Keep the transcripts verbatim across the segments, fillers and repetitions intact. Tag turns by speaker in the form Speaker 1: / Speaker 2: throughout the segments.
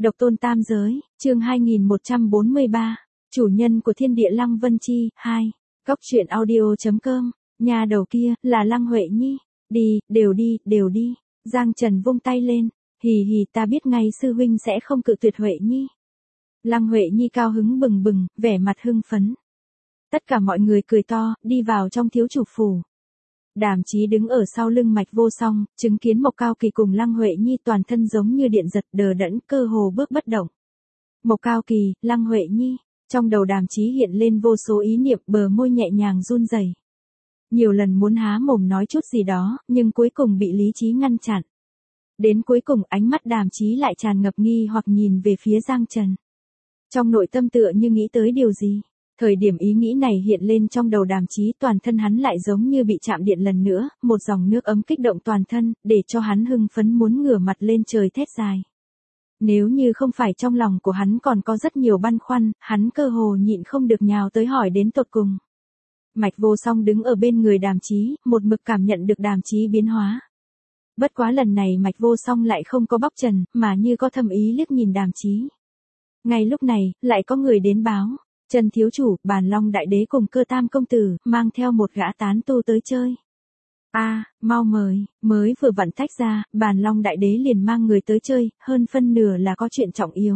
Speaker 1: Độc tôn tam giới, chương hai nghìn một trăm bốn mươi ba, chủ nhân của thiên địa Lăng Vân Chi, hai, Cóc truyện audio chấm com, nhà đầu kia, là Lăng Huệ Nhi, đi, đều đi, đều đi, Giang Trần vung tay lên, hì hì ta biết ngay sư huynh sẽ không cự tuyệt Huệ Nhi. Lăng Huệ Nhi cao hứng bừng bừng, vẻ mặt hưng phấn. Tất cả mọi người cười to, đi vào trong thiếu chủ phủ. Đàm Chí đứng ở sau lưng Mạch Vô Song, chứng kiến Mộc Cao Kỳ cùng Lăng Huệ Nhi toàn thân giống như điện giật đờ đẫn cơ hồ bước bất động. Mộc Cao Kỳ, Lăng Huệ Nhi, trong đầu Đàm Chí hiện lên vô số ý niệm, bờ môi nhẹ nhàng run rẩy. Nhiều lần muốn há mồm nói chút gì đó, nhưng cuối cùng bị lý trí ngăn chặn. Đến cuối cùng ánh mắt Đàm Chí lại tràn ngập nghi hoặc nhìn về phía Giang Trần. Trong nội tâm tựa như nghĩ tới điều gì. Thời điểm ý nghĩ này hiện lên trong đầu Đàm Chí, toàn thân hắn lại giống như bị chạm điện lần nữa, một dòng nước ấm kích động toàn thân, để cho hắn hưng phấn muốn ngửa mặt lên trời thét dài. Nếu như không phải trong lòng của hắn còn có rất nhiều băn khoăn, hắn cơ hồ nhịn không được nhào tới hỏi đến tột cùng. Mạch Vô Song đứng ở bên người Đàm Chí, một mực cảm nhận được Đàm Chí biến hóa. Bất quá lần này Mạch Vô Song lại không có bóc trần, mà như có thâm ý liếc nhìn Đàm Chí. Ngay lúc này, lại có người đến báo. Trần thiếu chủ, Bàn Long đại đế cùng Cơ Tam công tử, mang theo một gã tán tu tới chơi. A, à, mau mời, mới vừa vặn tách ra, Bàn Long đại đế liền mang người tới chơi, hơn phân nửa là có chuyện trọng yếu.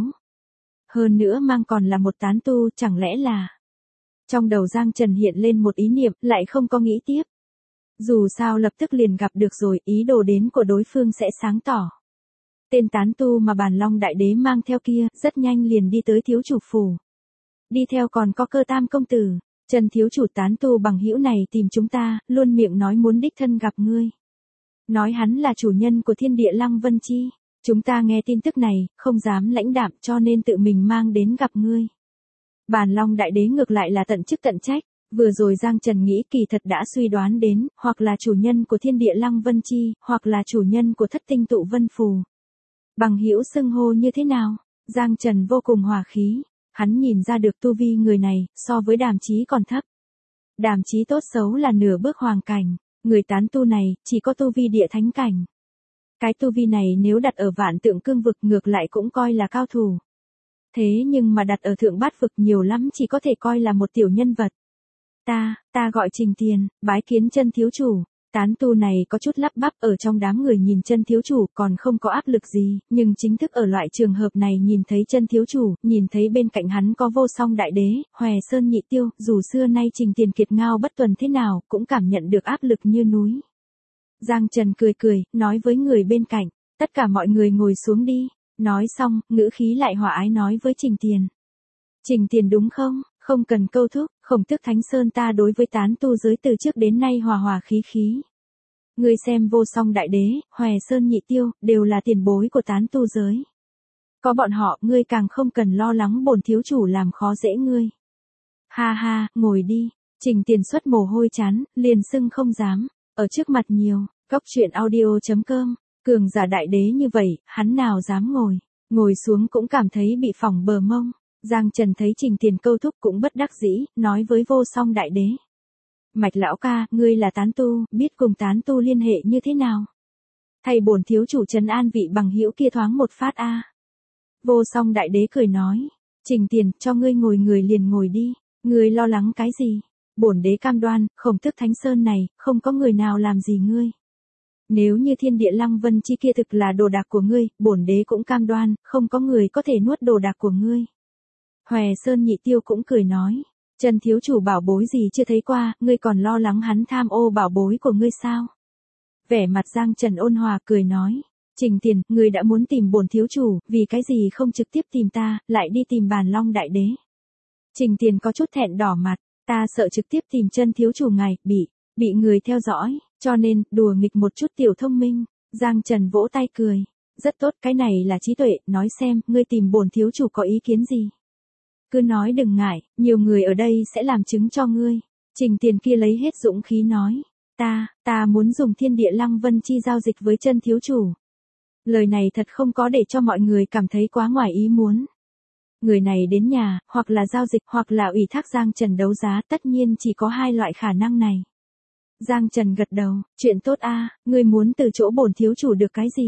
Speaker 1: Hơn nữa mang còn là một tán tu, chẳng lẽ là... Trong đầu Giang Trần hiện lên một ý niệm, lại không có nghĩ tiếp. Dù sao lập tức liền gặp được rồi, ý đồ đến của đối phương sẽ sáng tỏ. Tên tán tu mà Bàn Long đại đế mang theo kia, rất nhanh liền đi tới thiếu chủ phủ. Đi theo còn có Cơ Tam công tử, Trần thiếu chủ tán tu bằng hữu này tìm chúng ta, luôn miệng nói muốn đích thân gặp ngươi. Nói hắn là chủ nhân của thiên địa Lăng Vân Chi, chúng ta nghe tin tức này, không dám lãnh đạm cho nên tự mình mang đến gặp ngươi. Bàn Long đại đế ngược lại là tận chức tận trách, vừa rồi Giang Trần nghĩ kỳ thật đã suy đoán đến, hoặc là chủ nhân của thiên địa Lăng Vân Chi, hoặc là chủ nhân của thất tinh tụ vân phù. Bằng hữu xưng hô như thế nào? Giang Trần vô cùng hòa khí. Hắn nhìn ra được tu vi người này, so với Đàm Chí còn thấp. Đàm Chí tốt xấu là nửa bước hoàng cảnh, người tán tu này, chỉ có tu vi địa thánh cảnh. Cái tu vi này nếu đặt ở vạn tượng cương vực ngược lại cũng coi là cao thủ. Thế nhưng mà đặt ở thượng bát vực nhiều lắm chỉ có thể coi là một tiểu nhân vật. Ta, ta gọi Trình Tiền, bái kiến Chân thiếu chủ. Tán tu này có chút lắp bắp ở trong đám người nhìn Chân thiếu chủ còn không có áp lực gì, nhưng chính thức ở loại trường hợp này nhìn thấy Chân thiếu chủ, nhìn thấy bên cạnh hắn có Vô Song đại đế, Hòe Sơn nhị tiêu, dù xưa nay Trình Tiền kiệt ngao bất tuần thế nào, cũng cảm nhận được áp lực như núi. Giang Trần cười cười, nói với người bên cạnh, tất cả mọi người ngồi xuống đi, nói xong, ngữ khí lại hòa ái nói với Trình Tiền. Trình Tiền đúng không? Không cần câu thúc, Khổng Tước Thánh Sơn ta đối với tán tu giới từ trước đến nay hòa hòa khí khí. Ngươi xem Vô Song đại đế, Hòe Sơn nhị tiêu, đều là tiền bối của tán tu giới. Có bọn họ, ngươi càng không cần lo lắng bổn thiếu chủ làm khó dễ ngươi. Ha ha, ngồi đi. Trình Tiền xuất mồ hôi chán, liền sưng không dám, ở trước mặt nhiều, Cóc truyện audio chấm com, cường giả đại đế như vậy, hắn nào dám ngồi, ngồi xuống cũng cảm thấy bị phỏng bờ mông. Giang Trần thấy Trình Tiền câu thúc cũng bất đắc dĩ, nói với Vô Song đại đế. Mạch lão ca, ngươi là tán tu, biết cùng tán tu liên hệ như thế nào? Thầy bổn thiếu chủ trấn an vị bằng hữu kia thoáng một phát a. À. Vô Song đại đế cười nói, Trình Tiền, cho ngươi ngồi người liền ngồi đi, ngươi lo lắng cái gì? Bổn đế cam đoan, Khổng Tước Thánh Sơn này, không có người nào làm gì ngươi. Nếu như thiên địa Lăng Vân Chi kia thực là đồ đạc của ngươi, bổn đế cũng cam đoan, không có người có thể nuốt đồ đạc của ngươi. Hòe Sơn nhị tiêu cũng cười nói, Trần thiếu chủ bảo bối gì chưa thấy qua, ngươi còn lo lắng hắn tham ô bảo bối của ngươi sao? Vẻ mặt Giang Trần ôn hòa cười nói, Trình Tiền, ngươi đã muốn tìm bổn thiếu chủ, vì cái gì không trực tiếp tìm ta, lại đi tìm Bàn Long đại đế? Trình Tiền có chút thẹn đỏ mặt, ta sợ trực tiếp tìm Chân thiếu chủ ngài, bị, bị người theo dõi, cho nên, đùa nghịch một chút tiểu thông minh. Giang Trần vỗ tay cười, rất tốt, cái này là trí tuệ, nói xem, ngươi tìm bổn thiếu chủ có ý kiến gì? Cứ nói đừng ngại, nhiều người ở đây sẽ làm chứng cho ngươi. Trình Tiền kia lấy hết dũng khí nói, ta, ta muốn dùng thiên địa Lăng Vân Chi giao dịch với Chân thiếu chủ. Lời này thật không có để cho mọi người cảm thấy quá ngoài ý muốn. Người này đến nhà, hoặc là giao dịch, hoặc là ủy thác Giang Trần đấu giá, tất nhiên chỉ có hai loại khả năng này. Giang Trần gật đầu, chuyện tốt a, ngươi muốn từ chỗ bổn thiếu chủ được cái gì?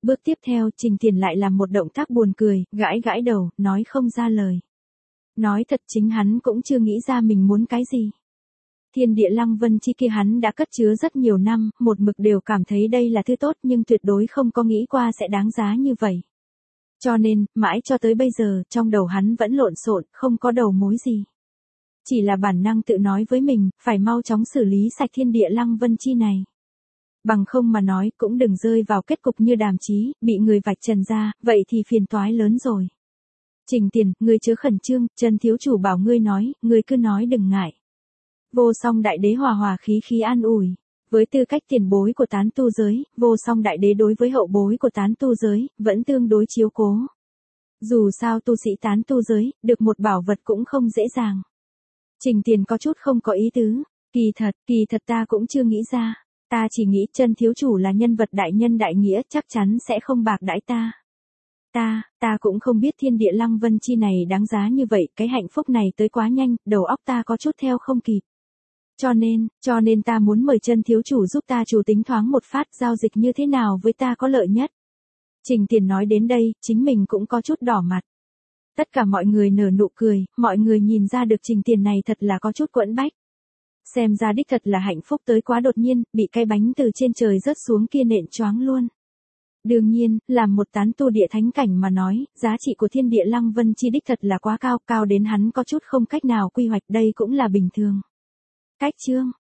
Speaker 1: Bước tiếp theo, Trình Tiền lại làm một động tác buồn cười, gãi gãi đầu, nói không ra lời. Nói thật chính hắn cũng chưa nghĩ ra mình muốn cái gì. Thiên địa lăng vân chi kia hắn đã cất chứa rất nhiều năm, một mực đều cảm thấy đây là thứ tốt nhưng tuyệt đối không có nghĩ qua sẽ đáng giá như vậy. Cho nên, mãi cho tới bây giờ, trong đầu hắn vẫn lộn xộn, không có đầu mối gì. Chỉ là bản năng tự nói với mình, phải mau chóng xử lý sạch thiên địa lăng vân chi này. Bằng không mà nói, cũng đừng rơi vào kết cục như Đàm Chí, bị người vạch trần ra, vậy thì phiền toái lớn rồi. Trình Tiền, ngươi chớ khẩn trương, Trần thiếu chủ bảo ngươi nói, ngươi cứ nói đừng ngại. Vô Song Đại Đế hòa hòa khí khí an ủi. Với tư cách tiền bối của tán tu giới, Vô Song Đại Đế đối với hậu bối của tán tu giới, vẫn tương đối chiếu cố. Dù sao tu sĩ tán tu giới, được một bảo vật cũng không dễ dàng. Trình Tiền có chút không có ý tứ. Kỳ thật, kỳ thật ta cũng chưa nghĩ ra. Ta chỉ nghĩ Trần thiếu chủ là nhân vật đại nhân đại nghĩa, chắc chắn sẽ không bạc đãi ta. Ta, ta cũng không biết thiên địa lăng vân chi này đáng giá như vậy, cái hạnh phúc này tới quá nhanh, đầu óc ta có chút theo không kịp. Cho nên, cho nên ta muốn mời Trần thiếu chủ giúp ta chủ tính thoáng một phát giao dịch như thế nào với ta có lợi nhất. Trình Tiền nói đến đây, chính mình cũng có chút đỏ mặt. Tất cả mọi người nở nụ cười, mọi người nhìn ra được Trình Tiền này thật là có chút quẫn bách. Xem ra đích thật là hạnh phúc tới quá đột nhiên, bị cái bánh từ trên trời rớt xuống kia nện choáng luôn. Đương nhiên, làm một tán tu địa thánh cảnh mà nói, giá trị của thiên địa lăng vân chi đích thật là quá cao, cao đến hắn có chút không cách nào quy hoạch, đây cũng là bình thường. Cách chương